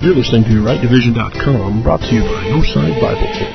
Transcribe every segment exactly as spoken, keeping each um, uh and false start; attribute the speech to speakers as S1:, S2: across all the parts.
S1: You're listening to right division dot com, brought to you by Northside Bible Church.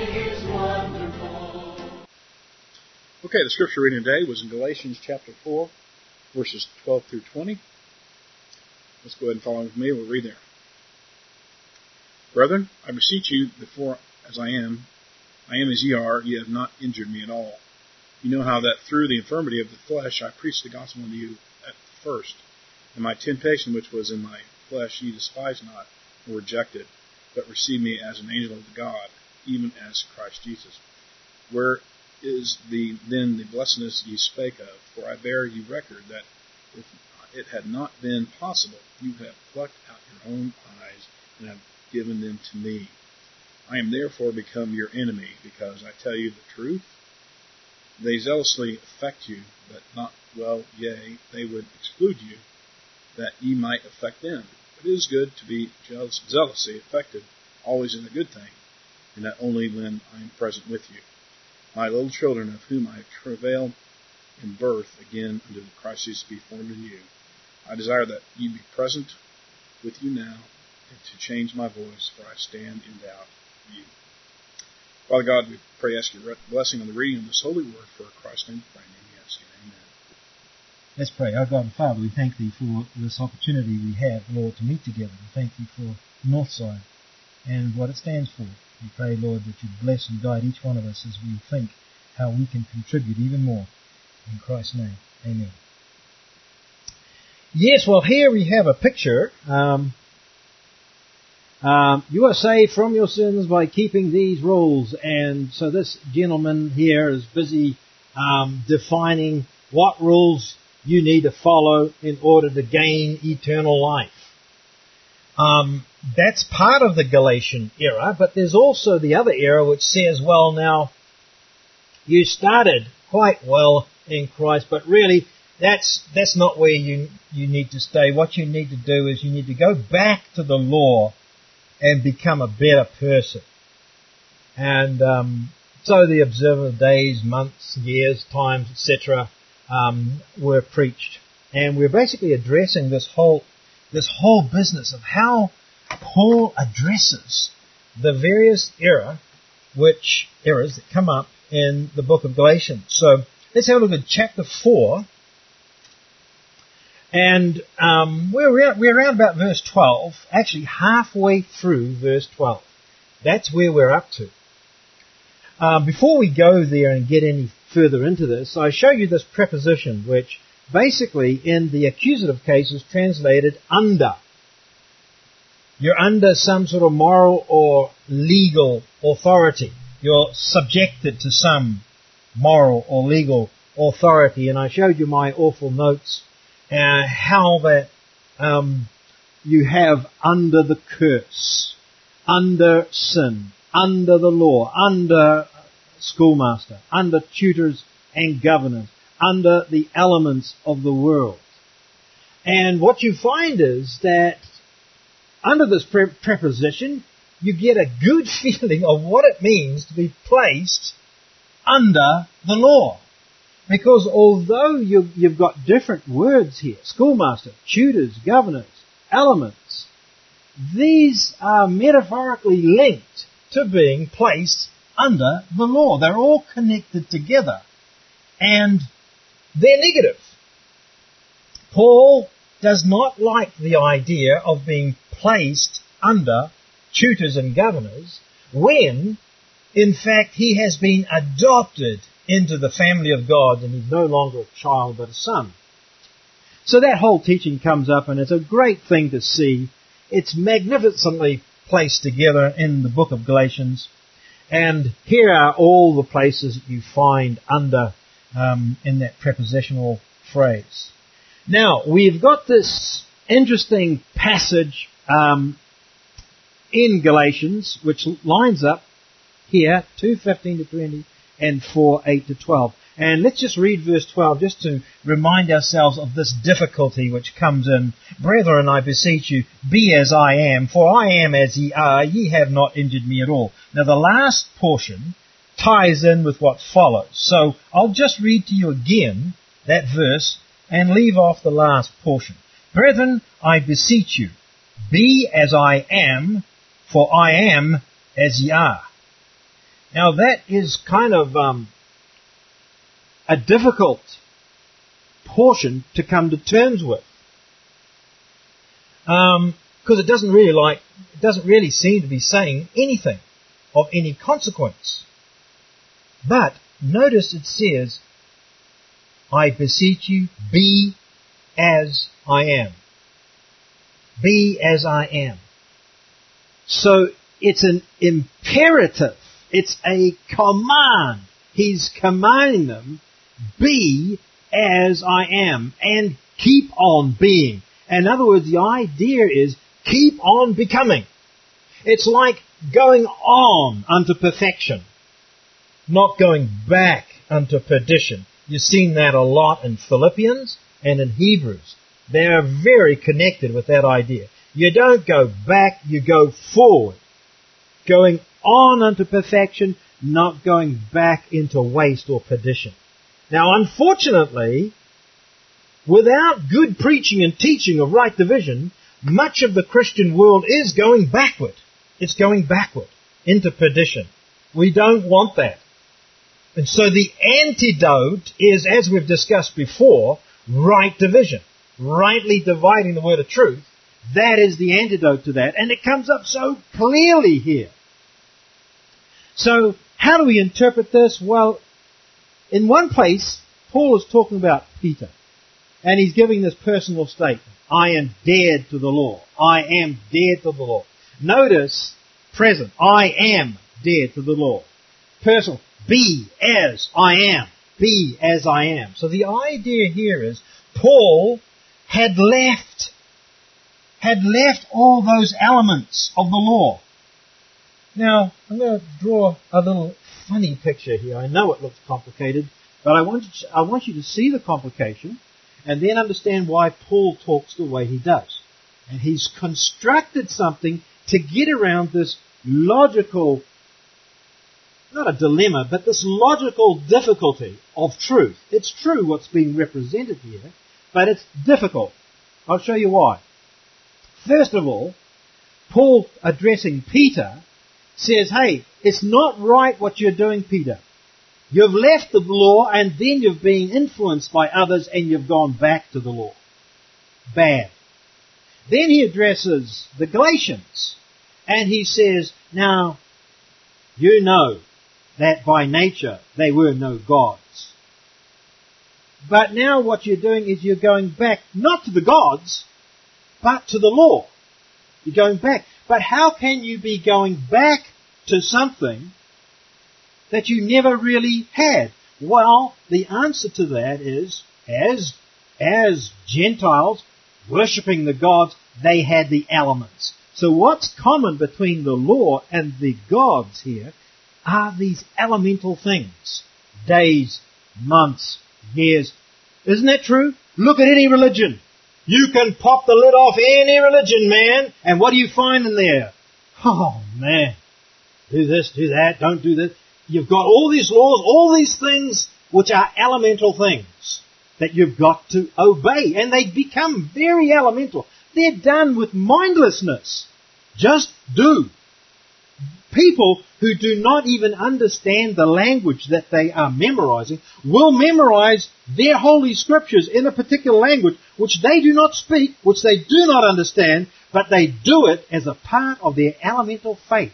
S2: Okay, the scripture reading today was in Galatians chapter four, verses twelve through twenty. Let's go ahead and follow with me. We'll read there. Brethren, I beseech you, before as I am, I am as ye are, ye have not injured me at all. You know how that through the infirmity of the flesh I preached the gospel unto you at first. And my temptation which was in my flesh ye despised not, or rejected, but received me as an angel of God, even as Christ Jesus. Where is the then the blessedness ye spake of? For I bear you record that if it had not been possible, you have plucked out your own eyes and have given them to me. I am therefore become your enemy, because I tell you the truth. They zealously affect you, but not well, yea, they would exclude you, that ye might affect them. But it is good to be jealous, zealously affected, always in a good thing, and not only when I am present with you. My little children, of whom I travail in birth again unto the Christ Jesus be formed in you, I desire that ye be present with you now, and to change my voice, for I stand in doubt of you. Father God, we pray, ask your blessing on the reading of this holy word, for Christ's name, we pray, and we ask you, amen.
S3: Let's pray. Our God and Father, we thank Thee for this opportunity we have, Lord, to meet together. We thank Thee for Northside and what it stands for. We pray, Lord, that You bless and guide each one of us as we think how we can contribute even more. In Christ's name, amen. Yes, well, here we have a picture. Um, um, you are saved from your sins by keeping these rules. And so this gentleman here is busy um, defining what rules you need to follow in order to gain eternal life. Um, that's part of the Galatian era, but there's also the other era which says, well, now, you started quite well in Christ, but really, that's that's not where you you need to stay. What you need to do is you need to go back to the law and become a better person. And um, so the observant days, months, years, times, et cetera, Um, were preached, and we're basically addressing this whole this whole business of how Paul addresses the various era, which eras that come up in the book of Galatians. So let's have a look at chapter four, and um, we're around, we're around about verse twelve, actually halfway through verse twelve. That's where we're up to. Um, before we go there and get any further into this, I show you this preposition, which basically in the accusative case is translated under. You're under some sort of moral or legal authority. You're subjected to some moral or legal authority. And I showed you my awful notes, uh, how that um, you have under the curse, under sin, under the law, under schoolmaster, under tutors and governors, under the elements of the world. And what you find is that under this pre- preposition, you get a good feeling of what it means to be placed under the law. Because although you, you've got different words here, schoolmaster, tutors, governors, elements, these are metaphorically linked to being placed under the law. They're all connected together, and they're negative. Paul does not like the idea of being placed under tutors and governors when, in fact, he has been adopted into the family of God and he's no longer a child but a son. So that whole teaching comes up, and it's a great thing to see. It's magnificently placed together in the book of Galatians. And here are all the places that you find under um, in that prepositional phrase. Now, we've got this interesting passage um, in Galatians, which lines up here, two fifteen to twenty and four eight to twelve. And let's just read verse twelve, just to remind ourselves of this difficulty which comes in. Brethren, I beseech you, be as I am, for I am as ye are, ye have not injured me at all. Now the last portion ties in with what follows. So I'll just read to you again that verse and leave off the last portion. Brethren, I beseech you, Be as I am, for I am as ye are. Now that is kind of um, a difficult portion to come to terms with, because um, it doesn't really like it doesn't really seem to be saying anything of any consequence. But notice it says, I beseech you, be as I am. Be as I am. So it's an imperative. It's a command. He's commanding them, be as I am, and keep on being. In other words, the idea is keep on becoming. It's like going on unto perfection, not going back unto perdition. You've seen that a lot in Philippians and in Hebrews. They are very connected with that idea. You don't go back, you go forward. Going on unto perfection, not going back into waste or perdition. Now, unfortunately, without good preaching and teaching of right division, much of the Christian world is going backward. It's going backward into perdition. We don't want that. And so the antidote is, as we've discussed before, right division. Rightly dividing the word of truth. That is the antidote to that. And it comes up so clearly here. So, how do we interpret this? Well, in one place, Paul is talking about Peter. And he's giving this personal statement. I am dead to the law. I am dead to the law. Notice, present, I am dead to the law. Personal, be as I am. Be as I am. So the idea here is, Paul had left, had left all those elements of the law. Now, I'm going to draw a little funny picture here. I know it looks complicated, but I want you to, I want you to see the complication and then understand why Paul talks the way he does. And he's constructed something to get around this logical, not a dilemma, but this logical difficulty of truth. It's true what's being represented here, but it's difficult. I'll show you why. First of all, Paul, addressing Peter, says, hey, it's not right what you're doing, Peter. You've left the law and then you've been influenced by others and you've gone back to the law. Bad. Then he addresses the Galatians and he says, now, you know that by nature they were no gods. But now what you're doing is you're going back, not to the gods, but to the law. You're going back. But how can you be going back to something that you never really had? Well, the answer to that is, as, as Gentiles worshipping the gods, they had the elements. So what's common between the law and the gods here are these elemental things. Days, months, years. Isn't that true? Look at any religion. You can pop the lid off any religion, man, and what do you find in there? Oh, man. Do this, do that, don't do this. You've got all these laws, all these things which are elemental things that you've got to obey, and they become very elemental. They're done with mindlessness. Just do. People who do not even understand the language that they are memorizing will memorize their holy scriptures in a particular language which they do not speak, which they do not understand, but they do it as a part of their elemental faith.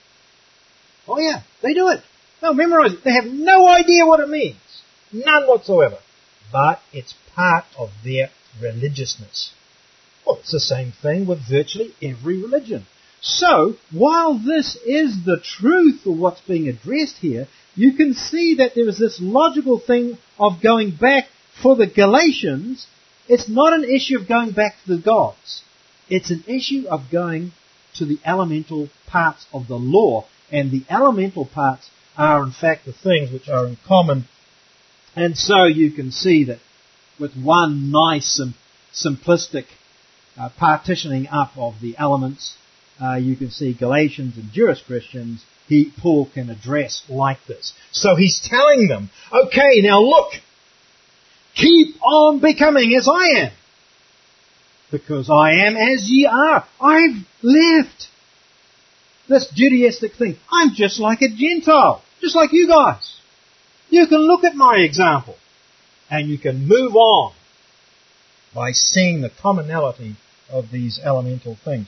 S3: Oh yeah, they do it. They'll memorize it. They have no idea what it means. None whatsoever. But it's part of their religiousness. Well, it's the same thing with virtually every religion. So, while this is the truth of what's being addressed here, you can see that there is this logical thing of going back for the Galatians. It's not an issue of going back to the gods. It's an issue of going to the elemental parts of the law. And the elemental parts are, in fact, the things which are in common. And so you can see that with one nice sim- simplistic uh, partitioning up of the elements, Uh, you can see Galatians and Jewish Christians, he, Paul can address like this. So he's telling them, okay, now look, keep on becoming as I am. because I am as ye are. I've left this Judaistic thing. I'm just like a Gentile, just like you guys. You can look at my example and you can move on by seeing the commonality of these elemental things.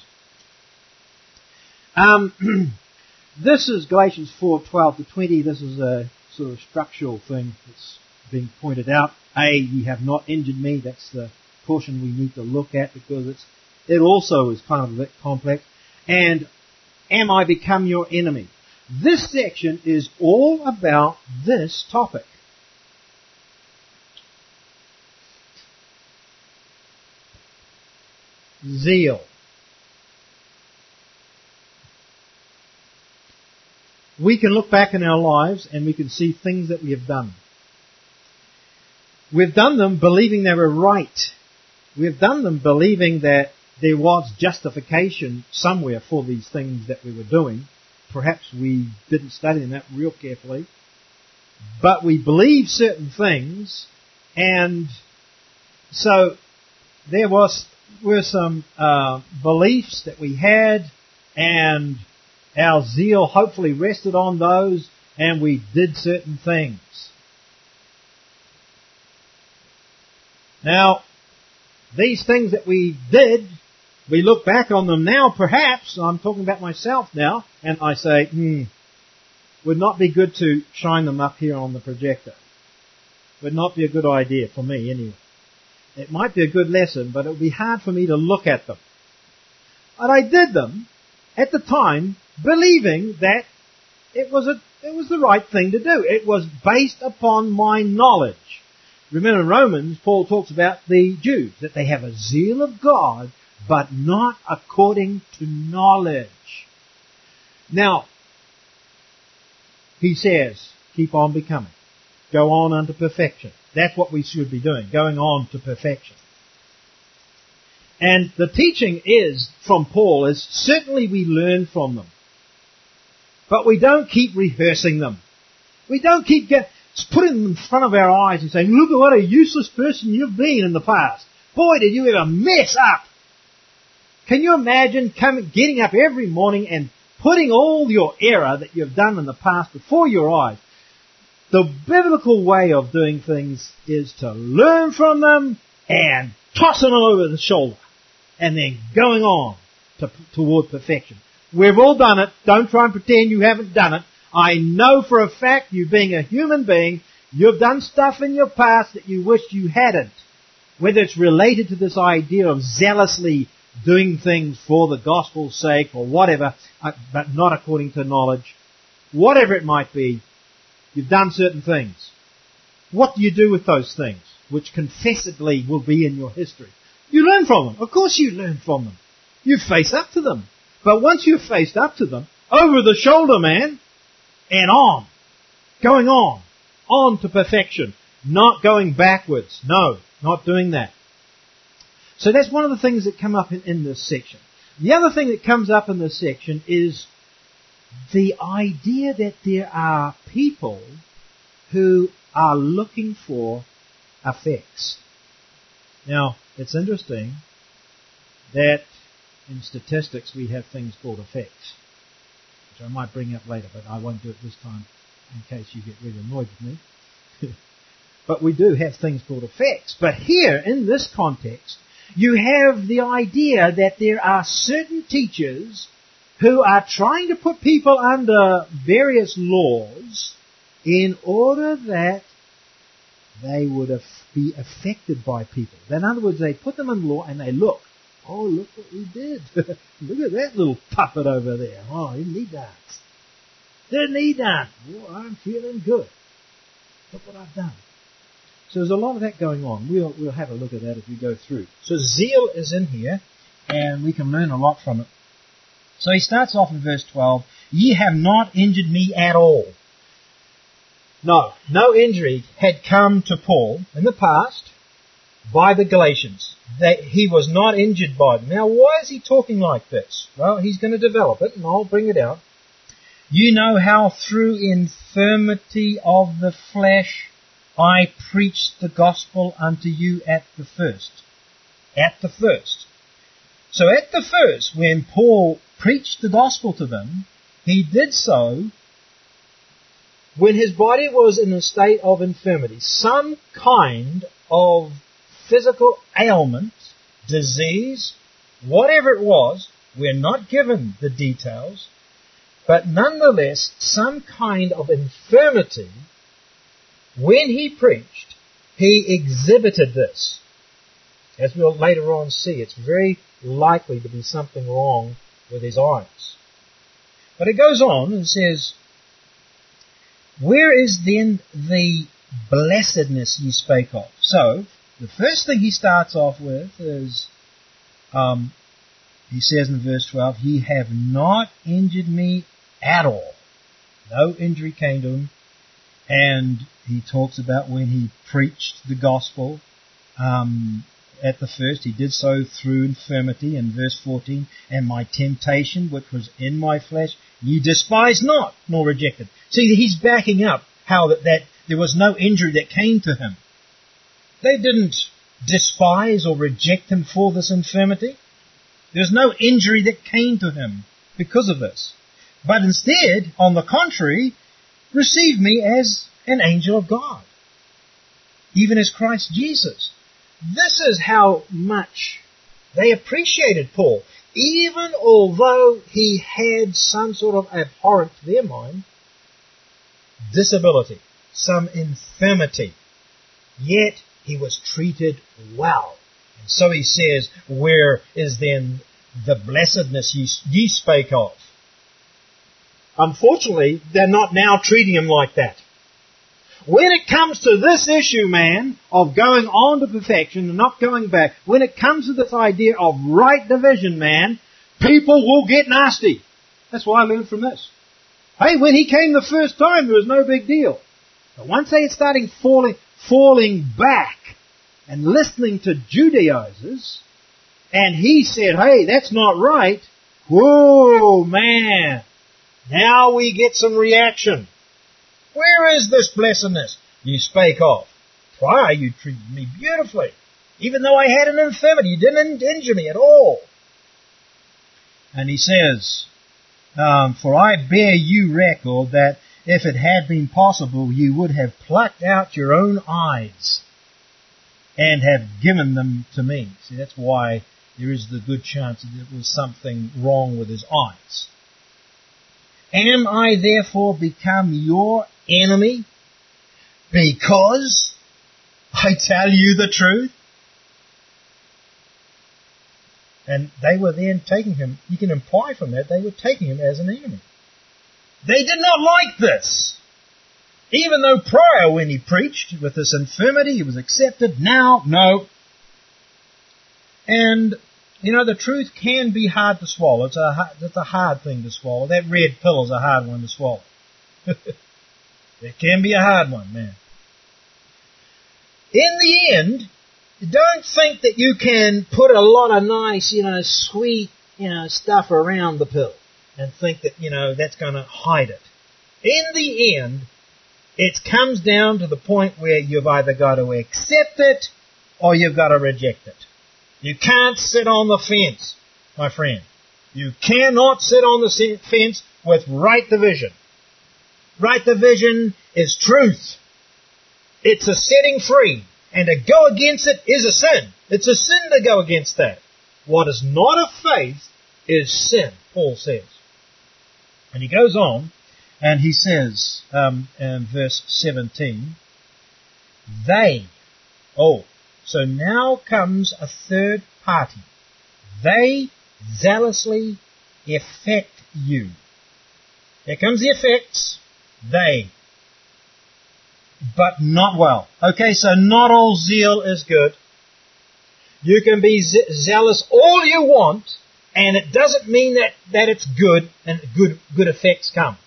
S3: Um, this is Galatians four, twelve to twenty. This is a sort of structural thing that's being pointed out. A, ye have not injured me. That's the portion we need to look at because it's it also is kind of a bit complex. And am I become your enemy? This section is all about this topic. Zeal. We can look back in our lives and we can see things that we have done. We've done them believing they were right. We've done them believing that there was justification somewhere for these things that we were doing. Perhaps we didn't study them that real carefully. But we believe certain things, and so there was were some uh, beliefs that we had, and our zeal hopefully rested on those, and we did certain things. Now, these things that we did, we look back on them now, perhaps, I'm talking about myself now, and I say, hmm, would not be good to shine them up here on the projector. Would not be a good idea for me, anyway. It might be a good lesson, but it would be hard for me to look at them. And I did them at the time, believing that it was a, it was the right thing to do. It was based upon my knowledge. Remember in Romans, Paul talks about the Jews, that they have a zeal of God, but not according to knowledge. Now, he says, keep on becoming. Go on unto perfection. That's what we should be doing, going on to perfection. And the teaching is, from Paul, is certainly we learn from them. But we don't keep rehearsing them. We don't keep get, putting them in front of our eyes and saying, look at what a useless person you've been in the past. Boy, did you ever mess up. Can you imagine coming, getting up every morning and putting all your error that you've done in the past before your eyes? The biblical way of doing things is to learn from them and tossing them over the shoulder and then going on to, toward perfection. We've all done it. Don't try and pretend you haven't done it. I know for a fact, you being a human being, you've done stuff in your past that you wished you hadn't. Whether it's related to this idea of zealously doing things for the gospel's sake or whatever, but not according to knowledge. Whatever it might be, you've done certain things. What do you do with those things, which confessedly will be in your history? You learn from them. Of course you learn from them. You face up to them. But once you've faced up to them, over the shoulder, man, and on. Going on. On to perfection. Not going backwards. No, not doing that. So that's one of the things that come up in, in this section. The other thing that comes up in this section is the idea that there are people who are looking for effects. Now, it's interesting that in statistics we have things called effects, which I might bring up later, but I won't do it this time in case you get really annoyed with me. But we do have things called effects. But here, in this context, you have the idea that there are certain teachers who are trying to put people under various laws in order that they would be affected by people. In other words, they put them in law and they look. Oh, look what we did. Look at that little puppet over there. Oh, didn't he dance? Didn't he dance? Oh, I'm feeling good. Look what I've done. So there's a lot of that going on. We'll, we'll have a look at that as we go through. So zeal is in here, and we can learn a lot from it. So he starts off in verse twelve, ye have not injured me at all. No, no injury had come to Paul in the past by the Galatians. They, he was not injured by them. Now, why is he talking like this? Well, he's going to develop it, and I'll bring it out. You know how through infirmity of the flesh I preached the gospel unto you at the first. At the first. So at the first, when Paul preached the gospel to them, he did so when his body was in a state of infirmity, some kind of physical ailment, disease, whatever it was. We're not given the details, but nonetheless, some kind of infirmity. When he preached, he exhibited this. As we'll later on see, it's very likely to be something wrong with his eyes. But it goes on and says, where is then the blessedness ye spake of? So, the first thing he starts off with is, um, he says in verse twelve, ye have not injured me at all. No injury came to him. And he talks about when he preached the gospel, um, at the first, he did so through infirmity in verse fourteen, and my temptation, which was in my flesh, ye despised not, nor rejected. See, he's backing up how that, that there was no injury that came to him. They didn't despise or reject him for this infirmity. There's no injury that came to him because of this. But instead, on the contrary, received me as an angel of God, even as Christ Jesus. This is how much they appreciated Paul. Even although he had some sort of abhorrent, to their mind, disability, some infirmity, yet he was treated well. And so he says, where is then the blessedness ye, ye spake of? Unfortunately, they're not now treating him like that. When it comes to this issue, man, of going on to perfection and not going back, when it comes to this idea of right division, man, people will get nasty. That's why I learned from this. Hey, when he came the first time, there was no big deal. But once they started falling, falling back and listening to Judaizers, and he said, hey, that's not right, whoa, man, now we get some reaction. Where is this blessedness you spake of? Why, you treated me beautifully. Even though I had an infirmity, you didn't injure me at all. And he says, um, for I bear you record that if it had been possible, you would have plucked out your own eyes and have given them to me. See, that's why there is the good chance that there was something wrong with his eyes. Am I therefore become your enemy because I tell you the truth? And they were then taking him, you can imply from that, they were taking him as an enemy. They did not like this. Even though prior when he preached with this infirmity, he was accepted, now, no. And, you know, the truth can be hard to swallow. It's a, it's a hard thing to swallow. That red pill is a hard one to swallow. It can be a hard one, man. In the end, don't think that you can put a lot of nice, you know, sweet, you know, stuff around the pill and think that, you know, that's going to hide it. In the end, it comes down to the point where you've either got to accept it or you've got to reject it. You can't sit on the fence, my friend. You cannot sit on the fence with right division. Right division is truth. It's a setting free. And to go against it is a sin. It's a sin to go against that. What is not of faith is sin, Paul says. And he goes on, and he says um, in verse seventeen, they, oh, so now comes a third party. They zealously effect you. Here comes the effects. They. But not well. Okay, so not all zeal is good. You can be ze- zealous all you want, and it doesn't mean that, that it's good and good good effects come.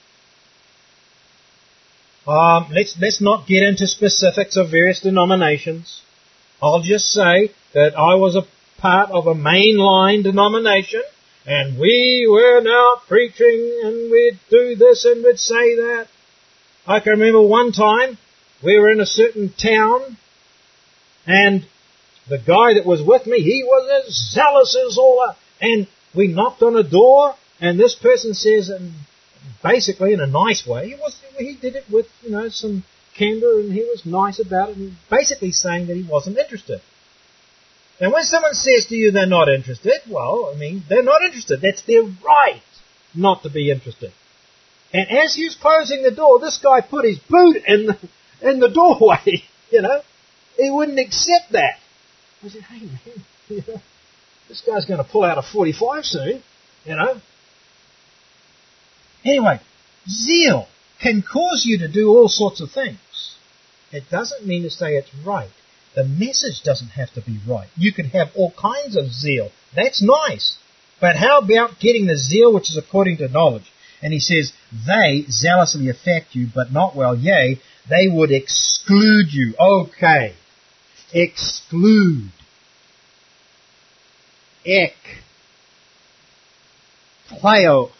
S3: Um, let's let's not get into specifics of various denominations. I'll just say that I was a part of a mainline denomination, and we were now preaching, and we'd do this and we'd say that. I can remember one time we were in a certain town, and the guy that was with me, he was as zealous as all that. and we knocked on a door, and this person says, and basically in a nice way, he was he did it with, you know, some candor, and he was nice about it, and basically saying that he wasn't interested. And when someone says to you they're not interested, well, I mean, they're not interested. That's their right not to be interested. And as he was closing the door, this guy put his boot in the, in the doorway, you know. He wouldn't accept that. I said, hey, man, you know, this guy's going to pull out a forty-five soon, you know. Anyway, zeal can cause you to do all sorts of things. It doesn't mean to say it's right. The message doesn't have to be right. You can have all kinds of zeal. That's nice. But how about getting the zeal which is according to knowledge? And he says, they zealously affect you, but not well. Yea, they would exclude you. Okay. Exclude. Ek. Kleo.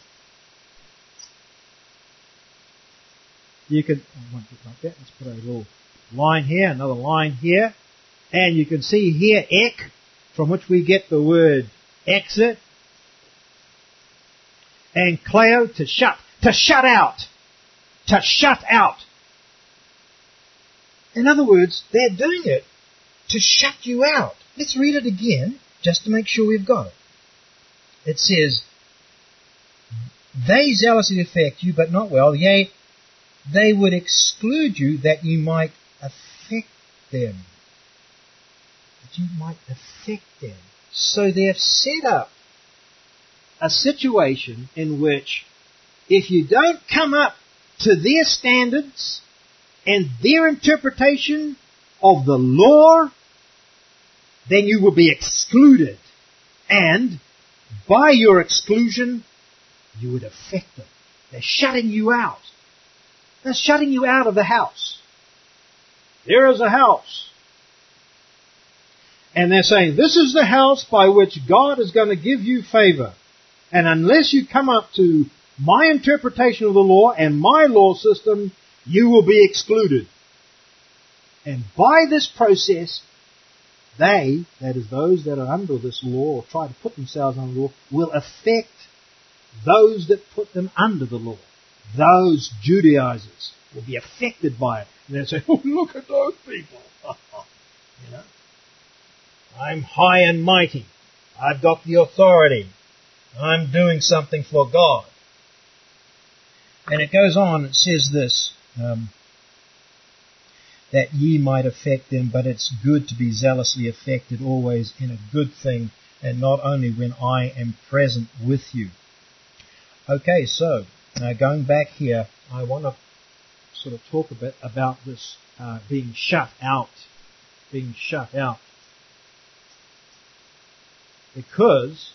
S3: You can, I want it like that. Let's put a little line here, another line here. And you can see here, ek, from which we get the word exit. And kleo, to shut. To shut out. To shut out. In other words, they're doing it to shut you out. Let's read it again, just to make sure we've got it. It says, they zealously affect you, but not well. Yea, they would exclude you that you might affect them. That you might affect them. So they've set up a situation in which if you don't come up to their standards and their interpretation of the law, then you will be excluded. And by your exclusion, you would affect them. They're shutting you out. They're shutting you out of the house. There is a house. And they're saying, this is the house by which God is going to give you favor. And unless you come up to my interpretation of the law and my law system, you will be excluded. And by this process, they, that is those that are under this law or try to put themselves under the law, will affect those that put them under the law. Those Judaizers will be affected by it. And they'll say, oh, look at those people. You know, I'm high and mighty. I've got the authority. I'm doing something for God. And it goes on, it says this, um, that ye might affect them, but it's good to be zealously affected always in a good thing, and not only when I am present with you. Okay, so, uh, going back here, I want to sort of talk a bit about this uh, being shut out. Being shut out. Because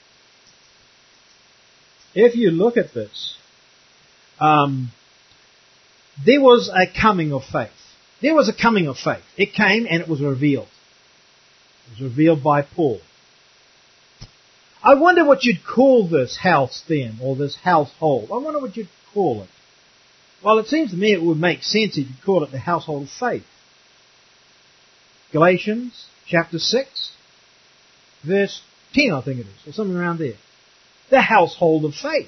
S3: if you look at this, um, there was a coming of faith. There was a coming of faith. It came and it was revealed. It was revealed by Paul. I wonder what you'd call this house then, or this household. I wonder what you'd call it. Well, it seems to me it would make sense if you call it the household of faith. Galatians chapter six, verse ten, I think it is, or something around there. The household of faith.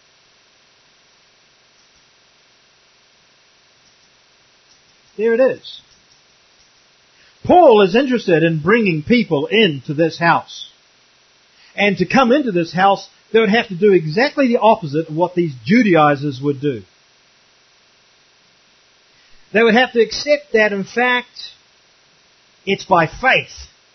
S3: There it is. Paul is interested in bringing people into this house. And to come into this house, they would have to do exactly the opposite of what these Judaizers would do. They would have to accept that, in fact, it's by faith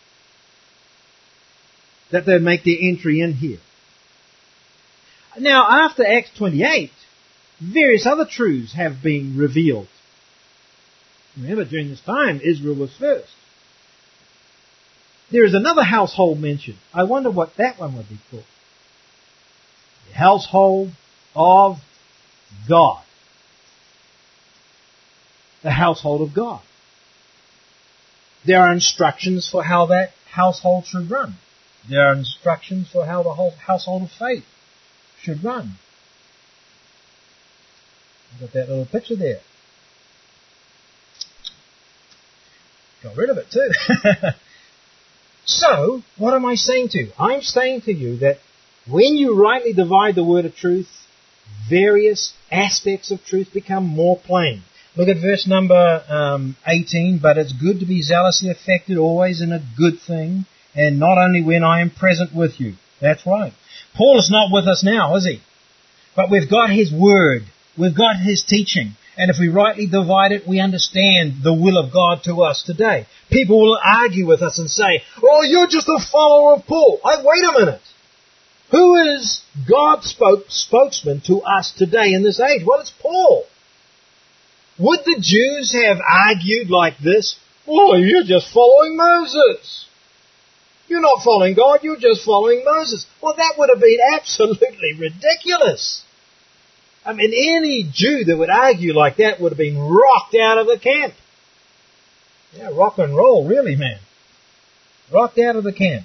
S3: that they make their entry in here. Now, after Acts twenty-eight, various other truths have been revealed. Remember, during this time, Israel was first. There is another household mentioned. I wonder what that one would be called. The household of God. The household of God. There are instructions for how that household should run. There are instructions for how the whole household of faith should run. I've got that little picture there. Got rid of it too. So, what am I saying to you? I'm saying to you that when you rightly divide the word of truth, various aspects of truth become more plain. Look at verse number um, eighteen. But it's good to be zealously affected always in a good thing, and not only when I am present with you. That's right. Paul is not with us now, is he? But we've got his word. We've got his teaching. And if we rightly divide it, we understand the will of God to us today. People will argue with us and say, oh, you're just a follower of Paul. Oh, wait a minute. Who is God's spoke, spokesman to us today in this age? Well, it's Paul. Would the Jews have argued like this? Oh, you're just following Moses. You're not following God, you're just following Moses. Well, that would have been absolutely ridiculous. I mean, any Jew that would argue like that would have been rocked out of the camp. Yeah, rock and roll, really, man. Rocked out of the camp.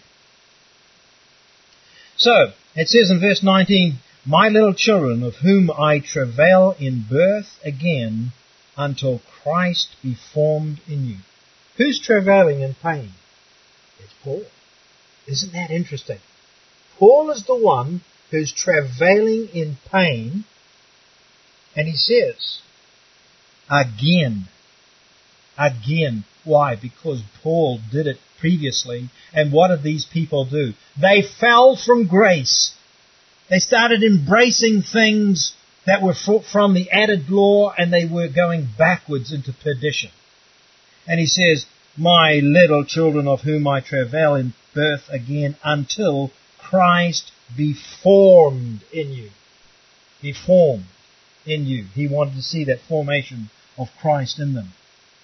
S3: So, it says in verse nineteen, my little children, of whom I travail in birth again, until Christ be formed in you. Who's travailing in pain? It's Paul. Isn't that interesting? Paul is the one who's travailing in pain, and he says, again, again. Why? Because Paul did it previously, and what did these people do? They fell from grace. They started embracing things that were from the added law, and they were going backwards into perdition. And he says, my little children, of whom I travail in birth again, until Christ be formed in you. Be formed in you. He wanted to see that formation of Christ in them.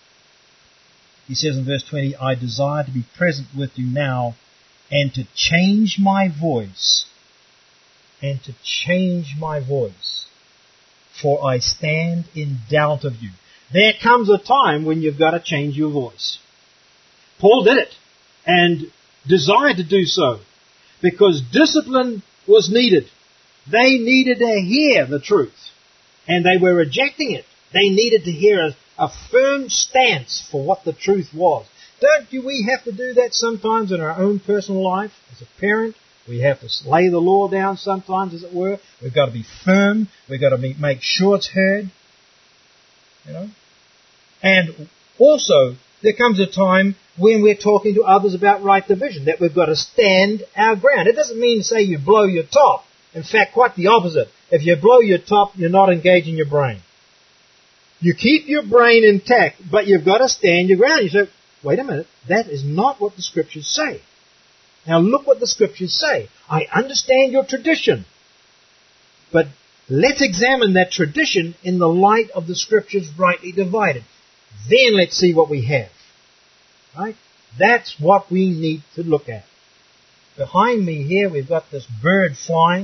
S3: He says in verse twenty, I desire to be present with you now, and to change my voice, and to change my voice, for I stand in doubt of you. There comes a time when you've got to change your voice. Paul did it, and desired to do so, because discipline was needed. They needed to hear the truth, and they were rejecting it. They needed to hear a, a firm stance for what the truth was. Don't you, we have to do that sometimes in our own personal life? As a parent, we have to lay the law down sometimes, as it were. We've got to be firm. We've got to be, make sure it's heard. You know? And also, there comes a time when we're talking to others about right division, that we've got to stand our ground. It doesn't mean to say you blow your top. In fact, quite the opposite. If you blow your top, you're not engaging your brain. You keep your brain intact, but you've got to stand your ground. You say, wait a minute, that is not what the Scriptures say. Now look what the Scriptures say. I understand your tradition, but let's examine that tradition in the light of the Scriptures rightly divided. Then let's see what we have. Right? That's what we need to look at. Behind me here we've got this bird flying.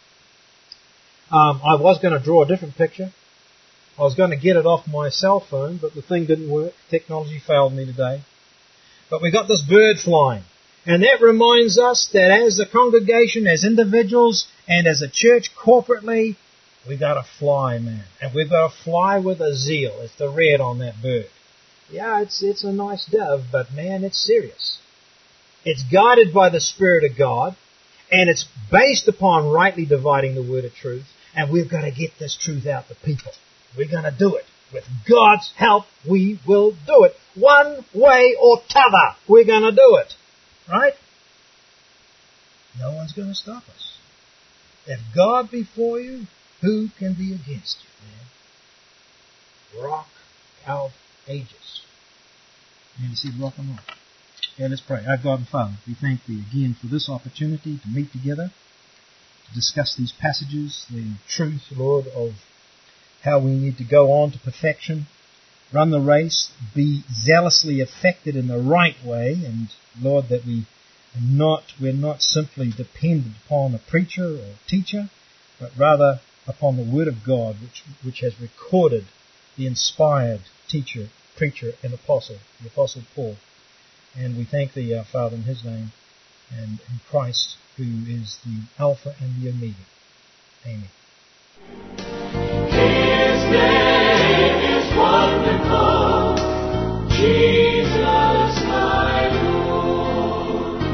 S3: Um, I was going to draw a different picture. I was going to get it off my cell phone, but the thing didn't work. Technology failed me today. But we got this bird flying. And that reminds us that as a congregation, as individuals, and as a church corporately, we've got to fly, man. And we've got to fly with a zeal. It's the red on that bird. Yeah, it's it's a nice dove, but man, it's serious. It's guided by the Spirit of God, and it's based upon rightly dividing the word of truth, and we've got to get this truth out to people. We're going to do it. With God's help, we will do it. One way or t'other, we're going to do it. Right? No one's going to stop us. If God be for you, who can be against you, man? Rock of ages. And you see rock and roll. Okay, let's pray. Our God and Father, we thank Thee again for this opportunity to meet together, to discuss these passages, the truth, Lord, of how we need to go on to perfection, run the race, be zealously affected in the right way, and Lord, that we are not, we're not simply dependent upon a preacher or a teacher, but rather upon the Word of God, which which has recorded the inspired teacher, preacher, and apostle, the Apostle Paul. And we thank Thee, our Father, in His name, and in Christ, who is the Alpha and the Omega. Amen.
S4: His name is wonderful, Jesus my Lord.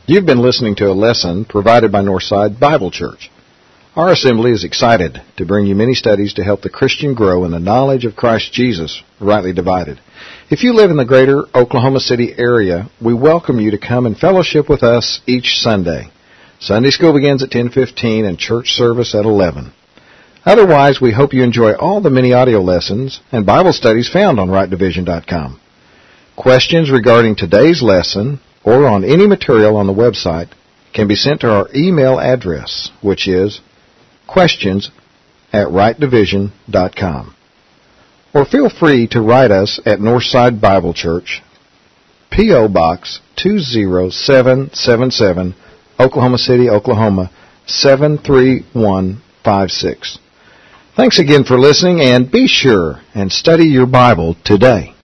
S5: You've been listening to a lesson provided by Northside Bible Church. Our assembly is excited to bring you many studies to help the Christian grow in the knowledge of Christ Jesus, rightly divided. If you live in the greater Oklahoma City area, we welcome you to come and fellowship with us each Sunday. Sunday school begins at ten fifteen and church service at eleven. Otherwise, we hope you enjoy all the many audio lessons and Bible studies found on right division dot com. Questions regarding today's lesson or on any material on the website can be sent to our email address, which is questions at right division dot com. Or feel free to write us at Northside Bible Church, P O. Box two zero seven seven seven, Oklahoma City, Oklahoma seven three one five six. Thanks again for listening, and be sure and study your Bible today.